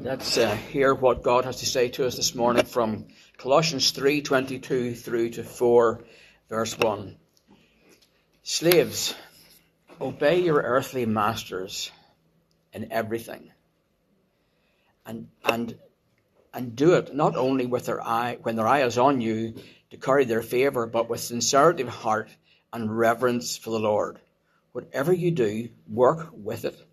Let's hear what God has to say to us this morning from Colossians 3:22 through to 4, verse 1. Slaves, obey your earthly masters in everything, and do it not only with when their eye is on you to curry their favor, but with sincerity of heart and reverence for the Lord. Whatever you do, work at it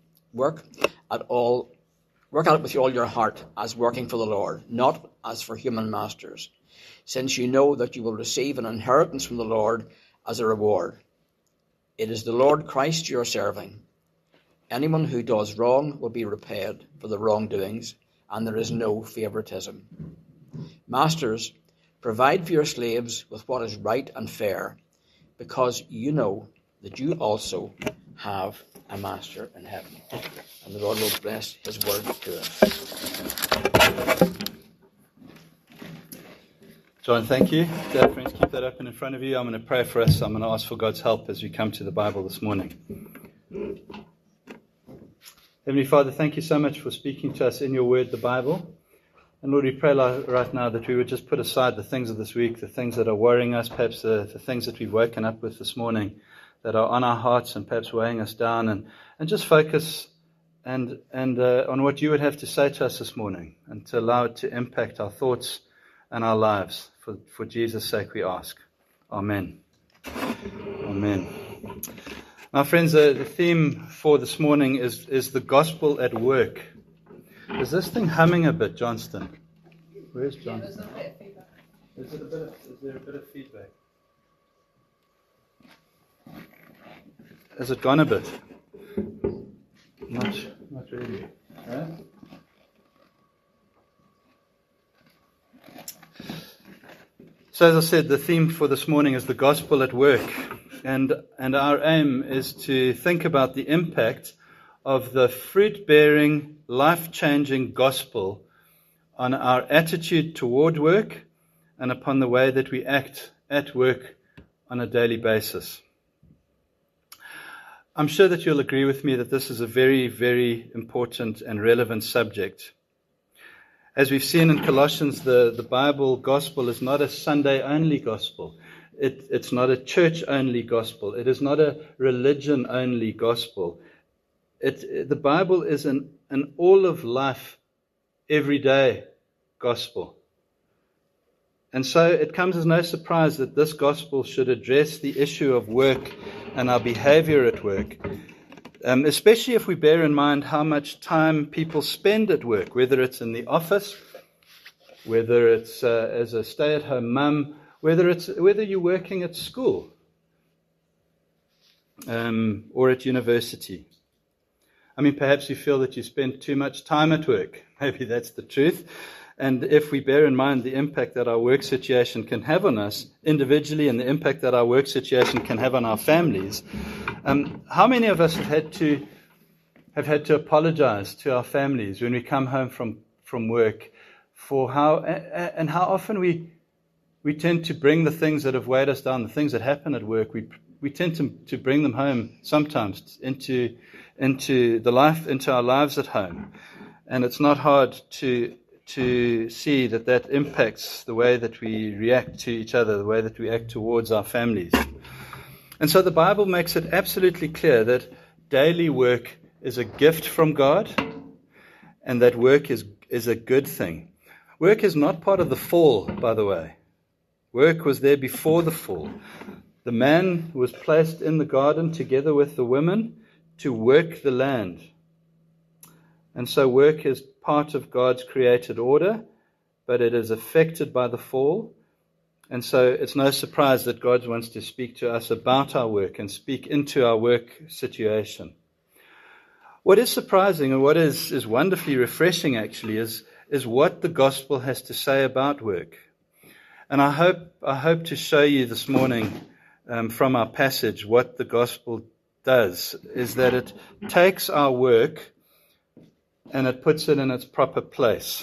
with all your heart, as working for the Lord, not as for human masters, since you know that you will receive an inheritance from the Lord as a reward. It is the Lord Christ you are serving. Anyone who does wrong will be repaid for the wrongdoings, and there is no favoritism. Masters, provide for your slaves with what is right and fair, because you know that you also have a master in heaven. And the Lord will bless his word to us. John, thank you. Dad, friends, keep that open in front of you. I'm going to pray for us. I'm going to ask for God's help as we come to the Bible this morning. Heavenly Father, thank you so much for speaking to us in your word, the Bible. And Lord, we pray right now that we would just put aside the things of this week, the things that are worrying us, perhaps the things that we've woken up with this morning that are on our hearts and perhaps weighing us down, and just focus and on what you would have to say to us this morning, and to allow it to impact our thoughts and our lives. For Jesus' sake we ask. Amen. Amen. Now friends, the theme for this morning is the gospel at work. Is this thing humming a bit, Johnston? Where's Johnston? Is there a bit of feedback? Has it gone a bit? Not really. Right? So as I said, the theme for this morning is the gospel at work. And our aim is to think about the impact of the fruit-bearing, life-changing gospel on our attitude toward work and upon the way that we act at work on a daily basis. I'm sure that you'll agree with me that this is a very, very important and relevant subject. As we've seen in Colossians, the Bible gospel is not a Sunday-only gospel. It's not a church-only gospel. It is not a religion-only gospel. The Bible is an all-of-life, everyday gospel. And so it comes as no surprise that this gospel should address the issue of work and our behavior at work, especially if we bear in mind how much time people spend at work, whether it's in the office, whether it's as a stay-at-home mum, whether you're working at school or at university. I mean, perhaps you feel that you spend too much time at work. Maybe that's the truth. And if we bear in mind the impact that our work situation can have on us individually and the impact that our work situation can have on our families, how many of us have had to apologize to our families when we come home from work for how often we tend to bring the things that have weighed us down, the things that happen at work, we tend to bring them home sometimes into our lives at home. And it's not hard to see that impacts the way that we react to each other, the way that we act towards our families. And so the Bible makes it absolutely clear that daily work is a gift from God, and that work is a good thing. Work is not part of the fall, by the way. Work was there before the fall. The man was placed in the garden together with the woman to work the land. And so work is part of God's created order, but it is affected by the fall. And so it's no surprise that God wants to speak to us about our work and speak into our work situation. What is surprising and what is wonderfully refreshing actually is what the gospel has to say about work. And I hope to show you this morning from our passage what the gospel does, is that it takes our work and it puts it in its proper place.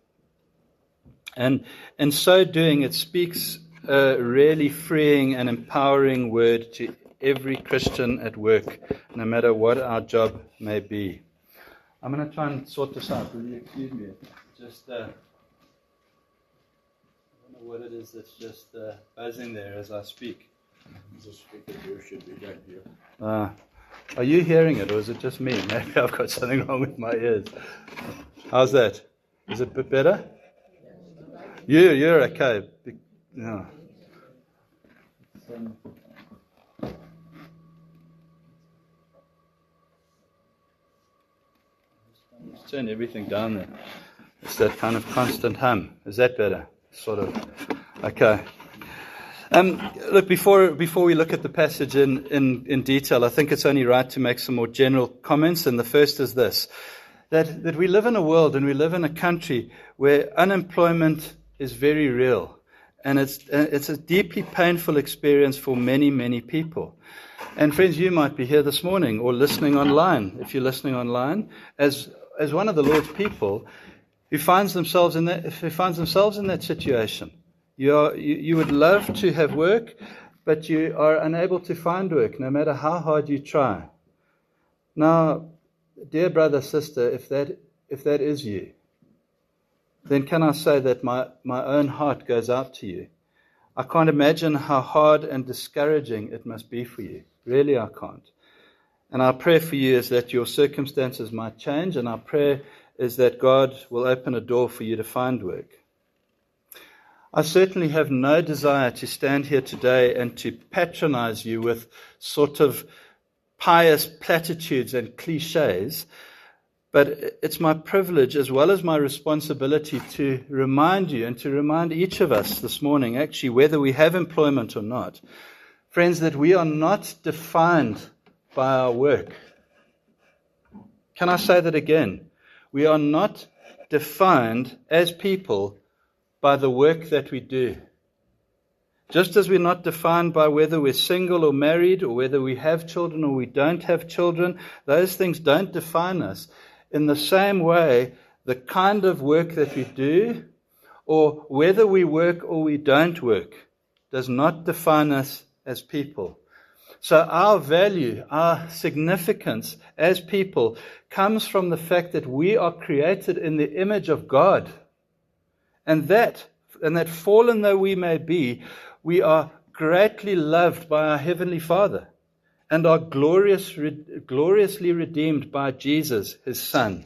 And in so doing, it speaks a really freeing and empowering word to every Christian at work, no matter what our job may be. I'm going to try and sort this out. Will you excuse me? Just, I don't know what it is that's just buzzing there as I speak. The speaker here should be down here. Are you hearing it, or is it just me? Maybe I've got something wrong with my ears. How's that? Is it a bit better? You're okay. No. Let's turn everything down there. It's that kind of constant hum. Is that better? Sort of. Okay. Look, before we look at the passage in detail, I think it's only right to make some more general comments. And the first is this, that we live in a world and we live in a country where unemployment is very real. And it's a deeply painful experience for many, many people. And friends, you might be here this morning or listening online, if you're listening online, as one of the Lord's people who finds themselves in that situation. You would love to have work, but you are unable to find work, no matter how hard you try. Now, dear brother, sister, if that is you, then can I say that my own heart goes out to you. I can't imagine how hard and discouraging it must be for you. Really, I can't. And our prayer for you is that your circumstances might change, and our prayer is that God will open a door for you to find work. I certainly have no desire to stand here today and to patronize you with sort of pious platitudes and cliches, but it's my privilege as well as my responsibility to remind you and to remind each of us this morning, actually, whether we have employment or not, friends, that we are not defined by our work. Can I say that again? We are not defined as people by the work that we do. Just as we're not defined by whether we're single or married or whether we have children or we don't have children, those things don't define us. In the same way, the kind of work that we do or whether we work or we don't work does not define us as people. So our value, our significance as people comes from the fact that we are created in the image of God. And that fallen though we may be, we are greatly loved by our Heavenly Father and are gloriously redeemed by Jesus, His Son.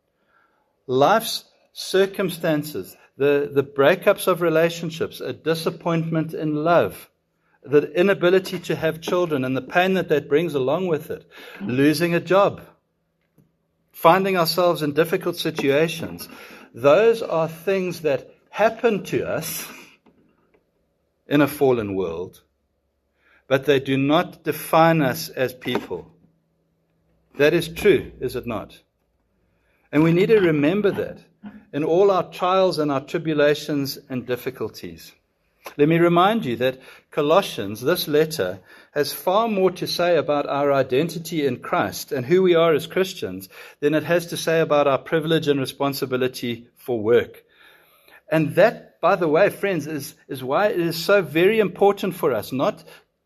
Life's circumstances, the breakups of relationships, a disappointment in love, the inability to have children and the pain that brings along with it, losing a job, finding ourselves in difficult situations, those are things that happen to us in a fallen world, but they do not define us as people. That is true, is it not? And we need to remember that in all our trials and our tribulations and difficulties. Let me remind you that Colossians, this letter, has far more to say about our identity in Christ and who we are as Christians than it has to say about our privilege and responsibility for work. And that, by the way, friends, is why it is so very important for us not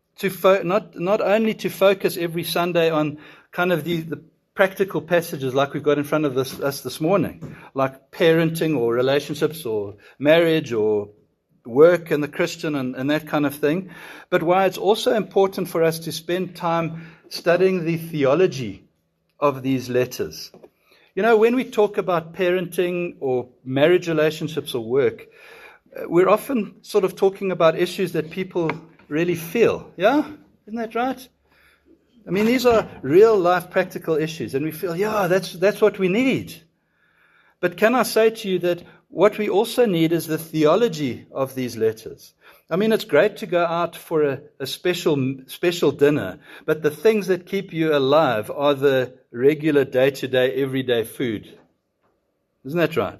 only to focus every Sunday on kind of the practical passages like we've got in front of us this morning, like parenting or relationships or marriage or work and the Christian and that kind of thing, but why it's also important for us to spend time studying the theology of these letters. You know, when we talk about parenting or marriage relationships or work, we're often sort of talking about issues that people really feel. Yeah? Isn't that right? I mean, these are real life practical issues, and we feel, yeah, that's what we need. But can I say to you that what we also need is the theology of these letters. I mean, it's great to go out for a special dinner, but the things that keep you alive are the regular day-to-day, everyday food. Isn't that right?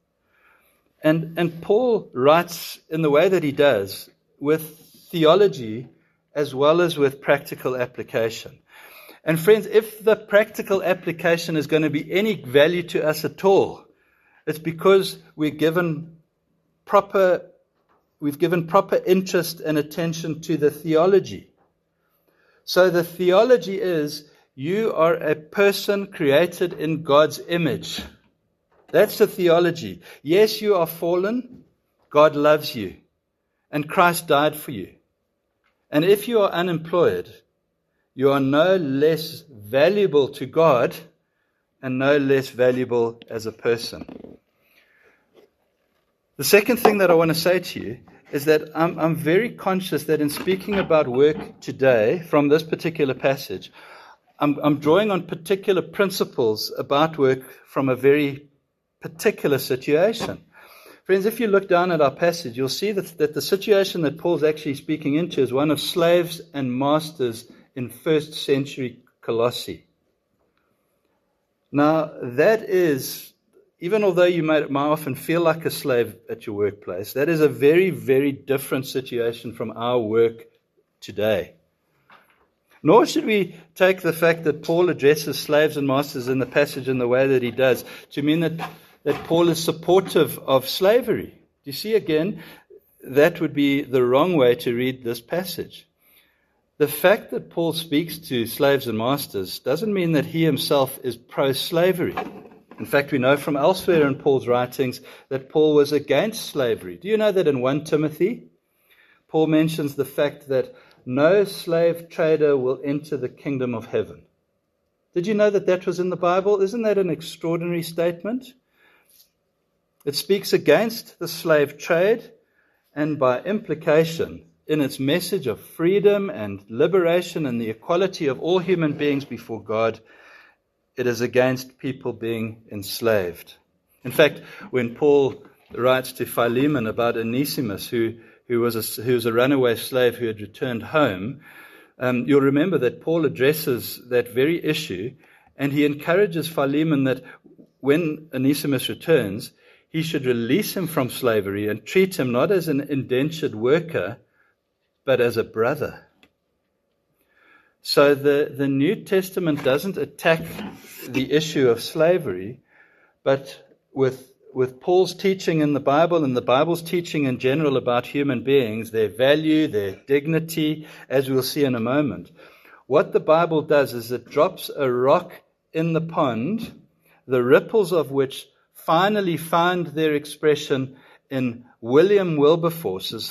And Paul writes in the way that he does with theology as well as with practical application. And friends, if the practical application is going to be any value to us at all, it's because we've given proper interest and attention to the theology. So the theology is You are a person created in God's image. That's the theology. Yes, you are fallen. God loves you. And Christ died for you. And if you are unemployed, you are no less valuable to God and no less valuable as a person. The second thing that I want to say to you is that I'm very conscious that in speaking about work today from this particular passage, I'm drawing on particular principles about work from a very particular situation. Friends, if you look down at our passage, you'll see that the situation that Paul's actually speaking into is one of slaves and masters in first century Colossae. Now, that is, even although you might often feel like a slave at your workplace, that is a very, very different situation from our work today. Nor should we take the fact that Paul addresses slaves and masters in the passage in the way that he does to mean that Paul is supportive of slavery. Do you see again, that would be the wrong way to read this passage. The fact that Paul speaks to slaves and masters doesn't mean that he himself is pro-slavery. In fact, we know from elsewhere in Paul's writings that Paul was against slavery. Do you know that in 1 Timothy, Paul mentions the fact that no slave trader will enter the kingdom of heaven? Did you know that that was in the Bible? Isn't that an extraordinary statement? It speaks against the slave trade, and by implication, in its message of freedom and liberation and the equality of all human beings before God, it is against people being enslaved. In fact, when Paul writes to Philemon about Onesimus, who was a runaway slave who had returned home, you'll remember that Paul addresses that very issue, and he encourages Philemon that when Onesimus returns, he should release him from slavery and treat him not as an indentured worker, but as a brother. So the New Testament doesn't attack the issue of slavery, but with Paul's teaching in the Bible and the Bible's teaching in general about human beings, their value, their dignity, as we'll see in a moment, what the Bible does is it drops a rock in the pond, the ripples of which finally find their expression in William Wilberforce,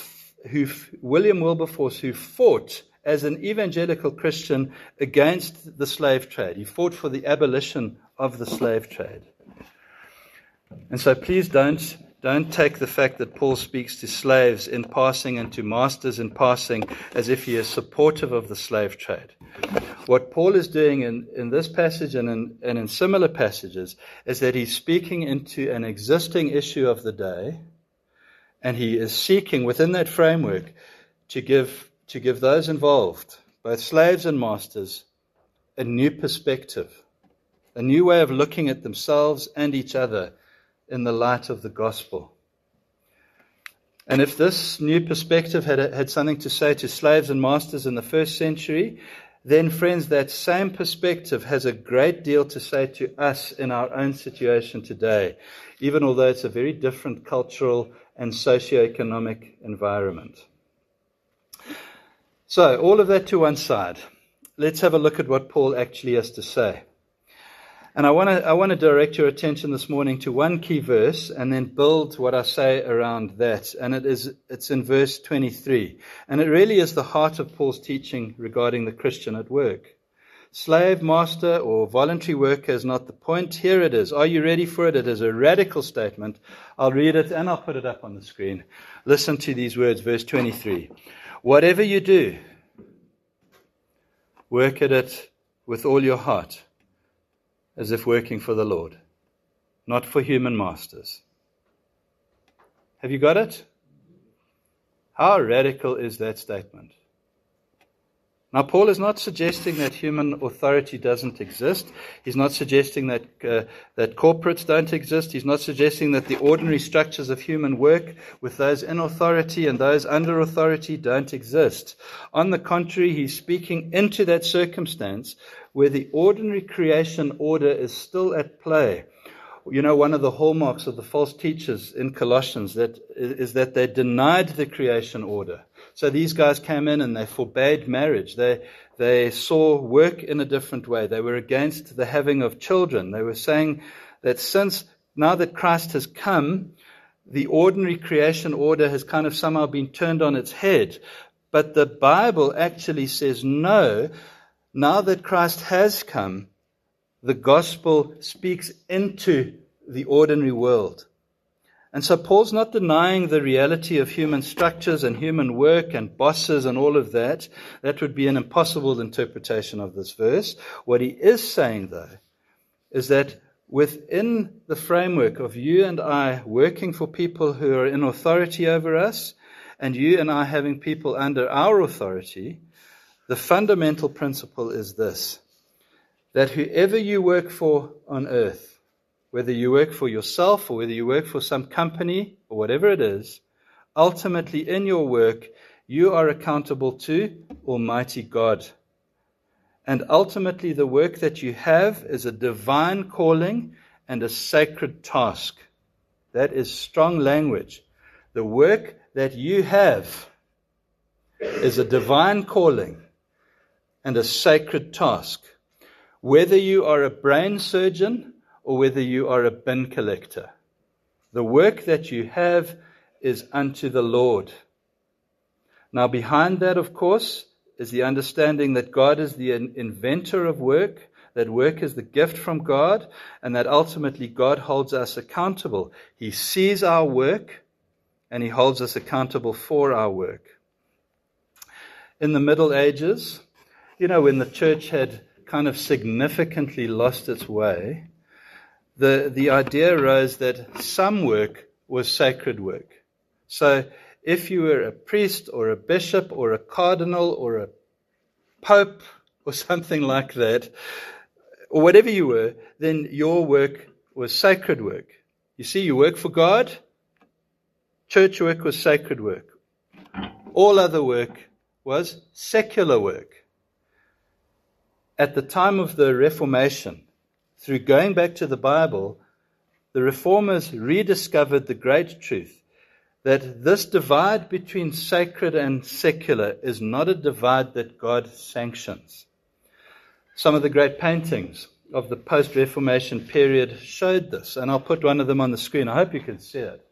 who fought as an evangelical Christian against the slave trade. He fought for the abolition of the slave trade. And so please don't take the fact that Paul speaks to slaves in passing and to masters in passing as if he is supportive of the slave trade. What Paul is doing in this passage and in similar passages is that he's speaking into an existing issue of the day, and he is seeking within that framework to give those involved, both slaves and masters, a new perspective, a new way of looking at themselves and each other in the light of the gospel. And if this new perspective had something to say to slaves and masters in the first century, then, friends, that same perspective has a great deal to say to us in our own situation today, even although it's a very different cultural and socioeconomic environment. So, all of that to one side. Let's have a look at what Paul actually has to say. And I want to direct your attention this morning to one key verse and then build what I say around that. And it's in verse 23. And it really is the heart of Paul's teaching regarding the Christian at work. Slave, master, or voluntary worker is not the point. Here it is. Are you ready for it? It is a radical statement. I'll read it and I'll put it up on the screen. Listen to these words, verse 23. Whatever you do, work at it with all your heart, as if working for the Lord, not for human masters. Have you got it? How radical is that statement? Now, Paul is not suggesting that human authority doesn't exist. He's not suggesting that corporates don't exist. He's not suggesting that the ordinary structures of human work with those in authority and those under authority don't exist. On the contrary, he's speaking into that circumstance where the ordinary creation order is still at play. You know, one of the hallmarks of the false teachers in Colossians is that they denied the creation order. So these guys came in and they forbade marriage. They saw work in a different way. They were against the having of children. They were saying that now that Christ has come, the ordinary creation order has kind of somehow been turned on its head. But the Bible actually says no. Now that Christ has come, the gospel speaks into the ordinary world. And so Paul's not denying the reality of human structures and human work and bosses and all of that. That would be an impossible interpretation of this verse. What he is saying, though, is that within the framework of you and I working for people who are in authority over us, and you and I having people under our authority, the fundamental principle is this, that whoever you work for on earth, whether you work for yourself or whether you work for some company or whatever it is, ultimately in your work, you are accountable to Almighty God. And ultimately the work that you have is a divine calling and a sacred task. That is strong language. The work that you have is a divine calling and a sacred task. Whether you are a brain surgeon or whether you are a bin collector, the work that you have is unto the Lord. Now behind that, of course, is the understanding that God is the inventor of work, that work is the gift from God, and that ultimately God holds us accountable. He sees our work, and He holds us accountable for our work. In the Middle Ages, when the church had kind of significantly lost its way, the idea arose that some work was sacred work. So if you were a priest or a bishop or a cardinal or a pope or something like that, or whatever you were, then your work was sacred work. You see, you work for God. Church work was sacred work. All other work was secular work. At the time of the Reformation, through going back to the Bible, the Reformers rediscovered the great truth that this divide between sacred and secular is not a divide that God sanctions. Some of the great paintings of the post-Reformation period showed this, and I'll put one of them on the screen. I hope you can see it.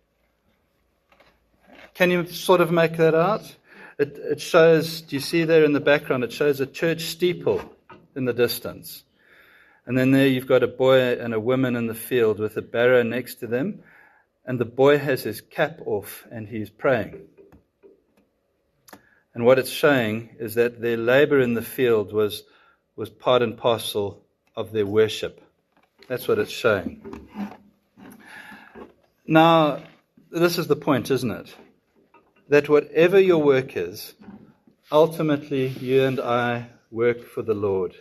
Can you sort of make that out? It shows, do you see there in the background, it shows a church steeple in the distance. And then there you've got a boy and a woman in the field with a barrow next to them. And the boy has his cap off and he's praying. And what it's showing is that their labor in the field was part and parcel of their worship. That's what it's showing. Now, this is the point, isn't it? That whatever your work is, ultimately you and I work for the Lord.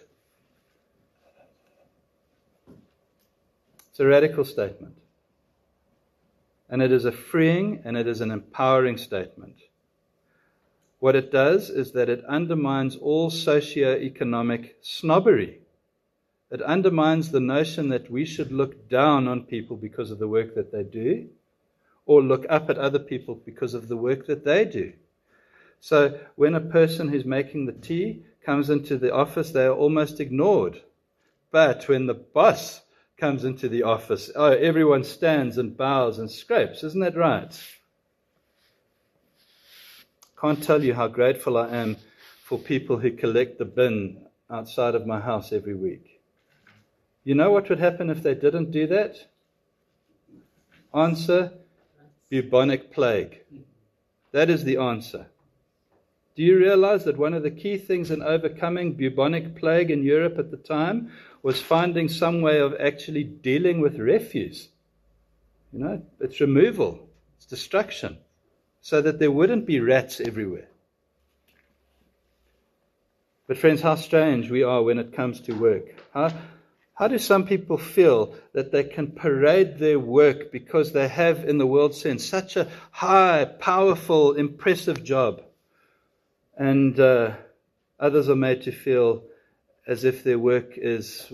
It's a radical statement. And it is a freeing and it is an empowering statement. What it does is that it undermines all socio-economic snobbery. It undermines the notion that we should look down on people because of the work that they do, or look up at other people because of the work that they do. So when a person who's making the tea comes into the office, they are almost ignored. But when the boss comes into the office, everyone stands and bows and scrapes. Isn't that right? Can't tell you how grateful I am for people who collect the bin outside of my house every week. You know what would happen if they didn't do that? Answer, bubonic plague. That is the answer. Do you realize that one of the key things in overcoming bubonic plague in Europe at the time was finding some way of actually dealing with refuse? It's removal, it's destruction, so that there wouldn't be rats everywhere. But friends, how strange we are when it comes to work. How do some people feel that they can parade their work because they have, in the world sense, such a high, powerful, impressive job? And others are made to feel as if their work is,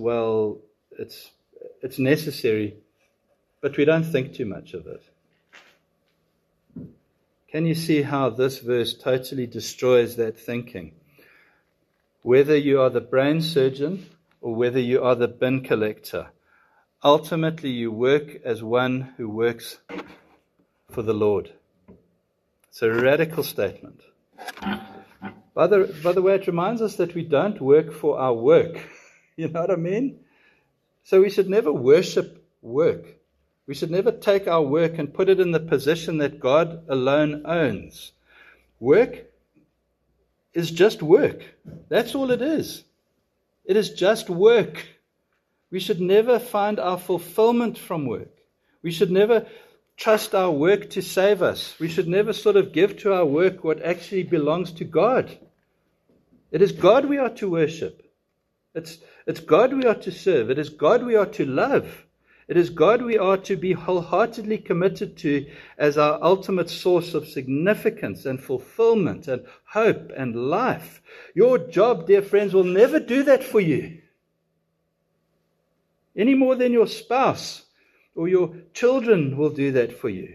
it's necessary, but we don't think too much of it. Can you see how this verse totally destroys that thinking? Whether you are the brain surgeon or whether you are the bin collector, ultimately you work as one who works for the Lord. It's a radical statement. By the way, it reminds us that we don't work for our work. You know what I mean? So we should never worship work. We should never take our work and put it in the position that God alone owns. Work is just work. That's all it is. It is just work. We should never find our fulfillment from work. We should never trust our work to save us. We should never sort of give to our work what actually belongs to God. It is God we are to worship. It's God we are to serve. It is God we are to love. It is God we are to be wholeheartedly committed to as our ultimate source of significance and fulfillment and hope and life. Your job, dear friends, will never do that for you. Any more than your spouse or your children will do that for you.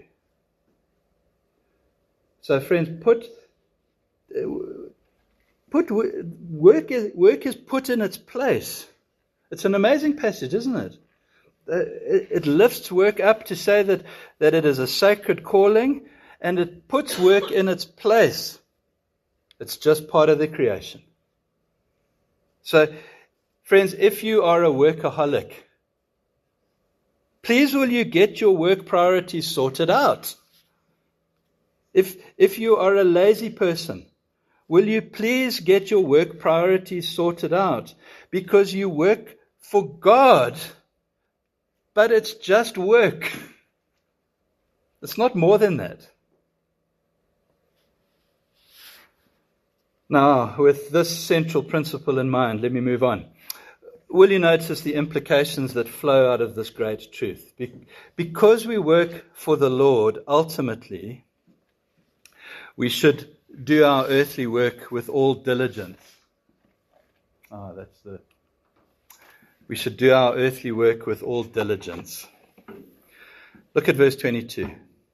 So, friends, work is put in its place. It's an amazing passage, isn't it? It lifts work up to say that it is a sacred calling, and it puts work in its place. It's just part of the creation. So, friends, if you are a workaholic, please will you get your work priorities sorted out. If you are a lazy person, will you please get your work priorities sorted out? Because you work for God, but it's just work. It's not more than that. Now, with this central principle in mind, let me move on. Will you notice the implications that flow out of this great truth? Because we work for the Lord, ultimately, we should do our earthly work with all diligence. We should do our earthly work with all diligence. Look at verse 22.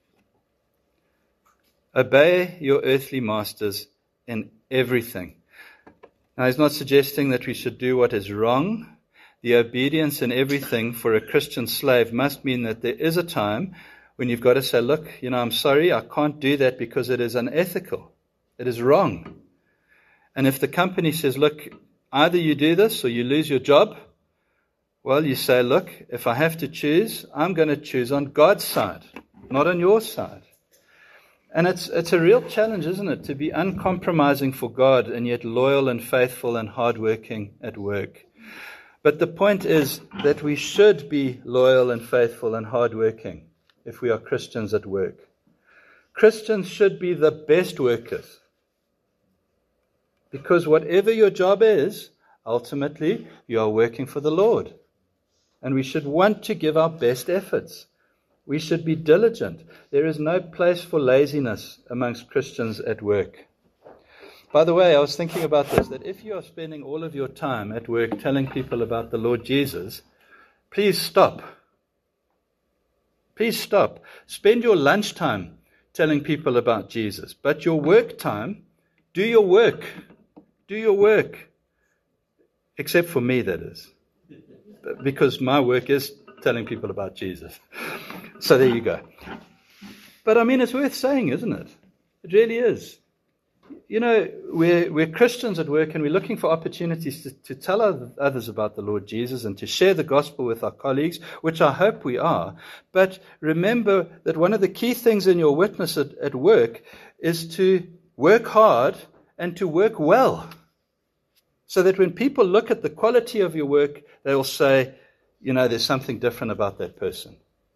Obey your earthly masters in everything. Now, he's not suggesting that we should do what is wrong. The obedience in everything for a Christian slave must mean that there is a time when you've got to say, look, I'm sorry, I can't do that because it is unethical. It is wrong. And if the company says, look, either you do this or you lose your job, well, you say, look, if I have to choose, I'm going to choose on God's side, not on your side. And it's a real challenge, isn't it, to be uncompromising for God and yet loyal and faithful and hardworking at work. But the point is that we should be loyal and faithful and hardworking if we are Christians at work. Christians should be the best workers. Because whatever your job is, ultimately, you are working for the Lord. And we should want to give our best efforts. We should be diligent. There is no place for laziness amongst Christians at work. By the way, I was thinking about this, that if you are spending all of your time at work telling people about the Lord Jesus, please stop. Please stop. Spend your lunchtime telling people about Jesus. But your work time, do your work. Do your work. Except for me, that is. Because my work is telling people about Jesus. So there you go. But it's worth saying, isn't it? It really is. We're Christians at work and we're looking for opportunities to tell others about the Lord Jesus and to share the gospel with our colleagues, which I hope we are. But remember that one of the key things in your witness at work is to work hard and to work well. So that when people look at the quality of your work, they will say, there's something different about that person.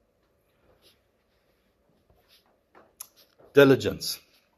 Diligence.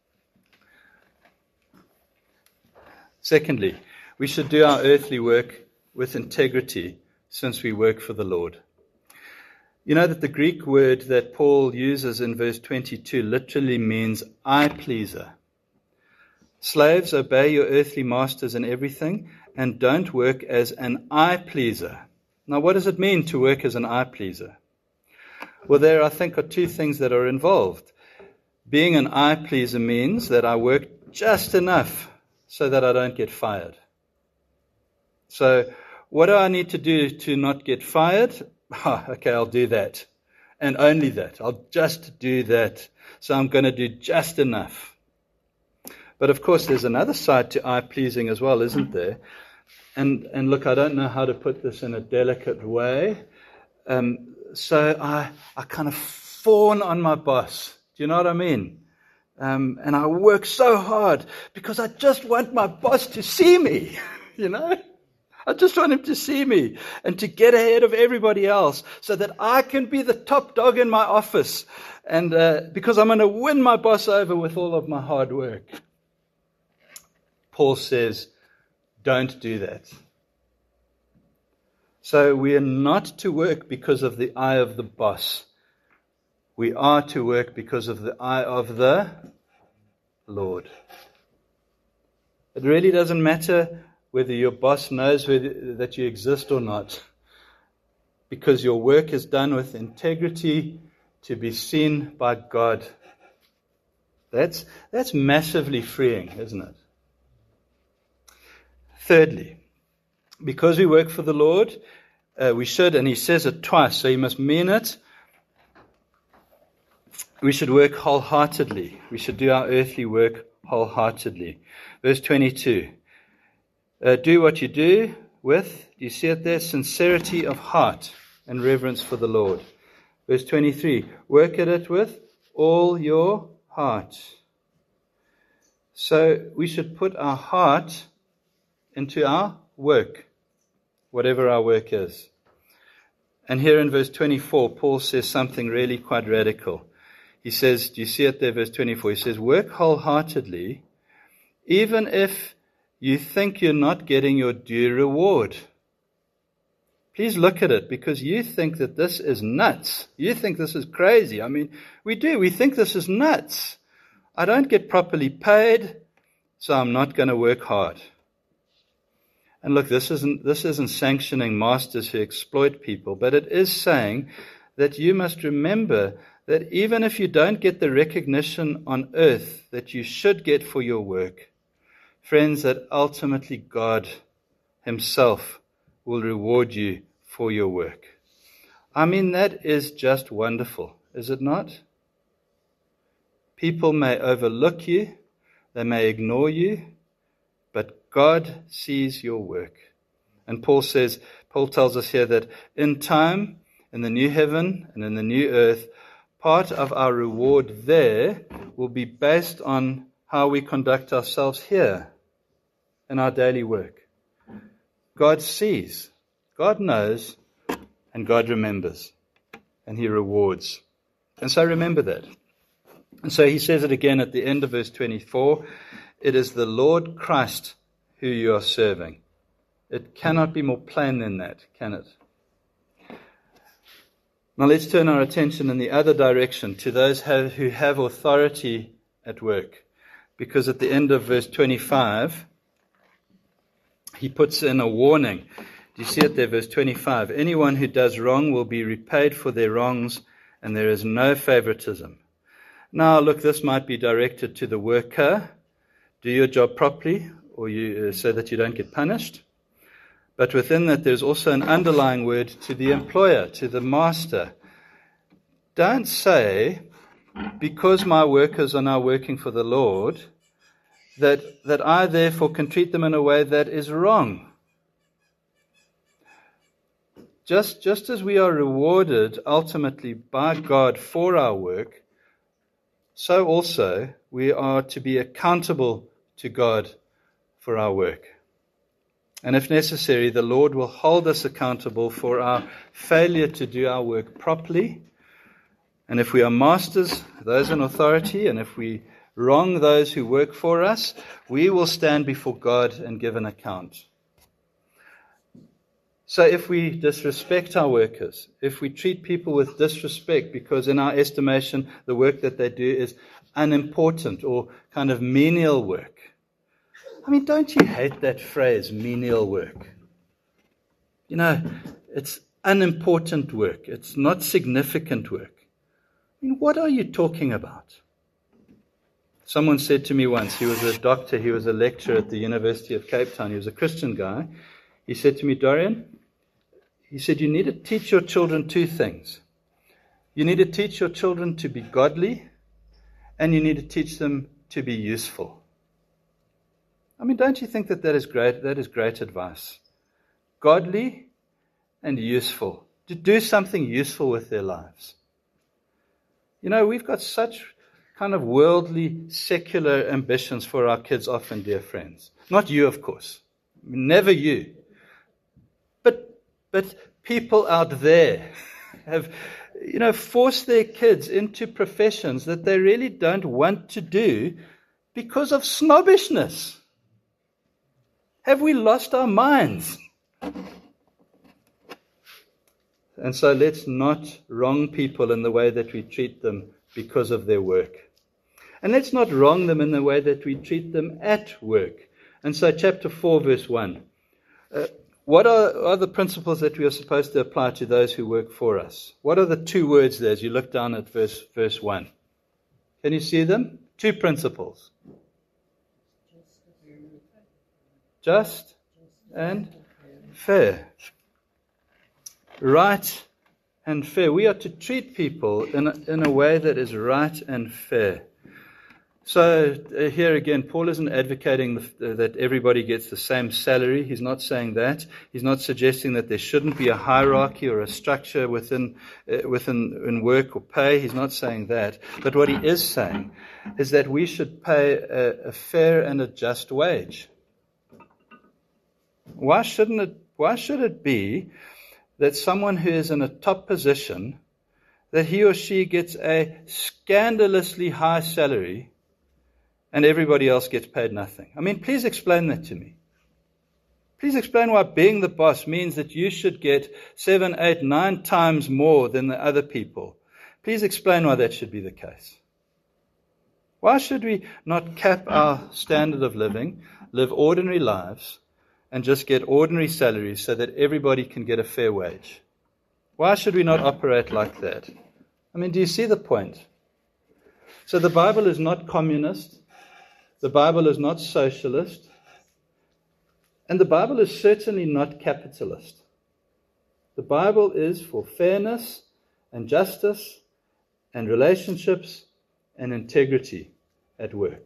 Secondly, we should do our earthly work with integrity since we work for the Lord. You know that the Greek word that Paul uses in verse 22 literally means eye-pleaser. Slaves, obey your earthly masters in everything and don't work as an eye-pleaser. Now, what does it mean to work as an eye-pleaser? Well, there, I think, are two things that are involved. being an eye pleaser means that I work just enough so that I don't get fired. So what do I need to do to not get fired? Okay, I'll do that. And only that. I'll just do that. So I'm going to do just enough. But of course, there's another side to eye-pleasing as well, isn't there? And look, I don't know how to put this in a delicate way. So I kind of fawn on my boss. Do you know what I mean? And I work so hard because I just want my boss to see me, you know? I just want him to see me and to get ahead of everybody else so that I can be the top dog in my office. And because I'm going to win my boss over with all of my hard work. Paul says, don't do that. So we are not to work because of the eye of the boss. We are to work because of the eye of the Lord. It really doesn't matter whether your boss knows that you exist or not, because your work is done with integrity to be seen by God. That's massively freeing, isn't it? Thirdly, because we work for the Lord, we should, and he says it twice, so you must mean it, we should work wholeheartedly. We should do our earthly work wholeheartedly. Verse 22. Do what you do with, you see it there, sincerity of heart and reverence for the Lord. Verse 23. Work at it with all your heart. So we should put our heart into our work, whatever our work is. And here in verse 24, Paul says something really quite radical. He says, do you see it there, verse 24? He says, work wholeheartedly, even if you think you're not getting your due reward. Please look at it, because you think that this is nuts. You think this is crazy. I mean, we do. We think this is nuts. I don't get properly paid, so I'm not going to work hard. And look, this isn't sanctioning masters who exploit people, but it is saying that you must remember that even if you don't get the recognition on earth that you should get for your work, friends, that ultimately God himself will reward you for your work. I mean, that is just wonderful, is it not? People may overlook you, they may ignore you, but God sees your work. And Paul tells us here that in time, in the new heaven and in the new earth, part of our reward there will be based on how we conduct ourselves here in our daily work. God sees, God knows, and God remembers, and he rewards. And so remember that. And so he says it again at the end of verse 24, it is the Lord Christ who you are serving. It cannot be more plain than that, can it? Now let's turn our attention in the other direction to those who have authority at work. Because at the end of verse 25, he puts in a warning. Do you see it there, verse 25? Anyone who does wrong will be repaid for their wrongs, and there is no favoritism. Now look, this might be directed to the worker. Do your job properly, or so that you don't get punished. But within that, there's also an underlying word to the employer, to the master. Don't say, because my workers are now working for the Lord, that I therefore can treat them in a way that is wrong. Just as we are rewarded ultimately by God for our work, so also we are to be accountable to God for our work. And if necessary, the Lord will hold us accountable for our failure to do our work properly. And if we are masters, those in authority, and if we wrong those who work for us, we will stand before God and give an account. So if we disrespect our workers, if we treat people with disrespect because in our estimation the work that they do is unimportant or kind of menial work, I mean, don't you hate that phrase, menial work? You know, it's unimportant work. It's not significant work. I mean, what are you talking about? Someone said to me once, he was a doctor, he was a lecturer at the University of Cape Town, he was a Christian guy. He said to me, Dorian, he said, you need to teach your children two things. You need to teach your children to be godly, and you need to teach them to be useful. I mean, don't you think that is great? That is great advice. Godly and useful. To do something useful with their lives. You know, we've got such kind of worldly, secular ambitions for our kids often, dear friends. Not you, of course. Never you. But people out there have, forced their kids into professions that they really don't want to do because of snobbishness. Have we lost our minds? And so let's not wrong people in the way that we treat them because of their work. And let's not wrong them in the way that we treat them at work. And so chapter 4, verse 1. What are the principles that we are supposed to apply to those who work for us? What are the two words there as you look down at verse 1? Can you see them? Two principles. Just and fair. Right and fair. We are to treat people in a way that is right and fair. So here again, Paul isn't advocating that everybody gets the same salary. He's not saying that. He's not suggesting that there shouldn't be a hierarchy or a structure within work or pay. He's not saying that. But what he is saying is that we should pay a fair and a just wage. Why should it be that someone who is in a top position, that he or she gets a scandalously high salary and everybody else gets paid nothing? I mean, please explain that to me. Please explain why being the boss means that you should get 7, 8, 9 times more than the other people. Please explain why that should be the case. Why should we not cap our standard of living, live ordinary lives, and just get ordinary salaries so that everybody can get a fair wage? Why should we not operate like that? I mean, do you see the point? So the Bible is not communist. The Bible is not socialist. And the Bible is certainly not capitalist. The Bible is for fairness and justice and relationships and integrity at work.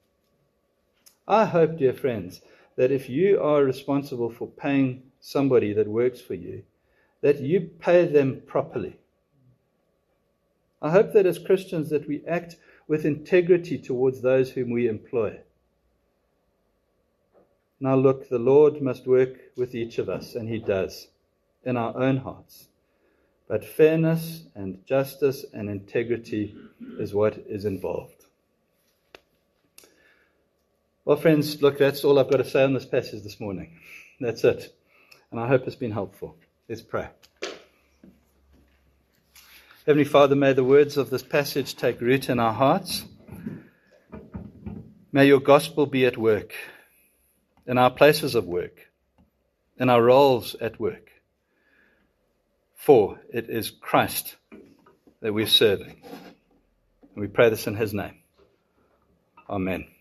I hope, dear friends, that if you are responsible for paying somebody that works for you, that you pay them properly. I hope that as Christians that we act with integrity towards those whom we employ. Now look, the Lord must work with each of us, and He does, in our own hearts. But fairness and justice and integrity is what is involved. Well, friends, look, that's all I've got to say on this passage this morning. That's it. And I hope it's been helpful. Let's pray. Heavenly Father, may the words of this passage take root in our hearts. May your gospel be at work, in our places of work, in our roles at work. For it is Christ that we're serving. And we pray this in His name. Amen.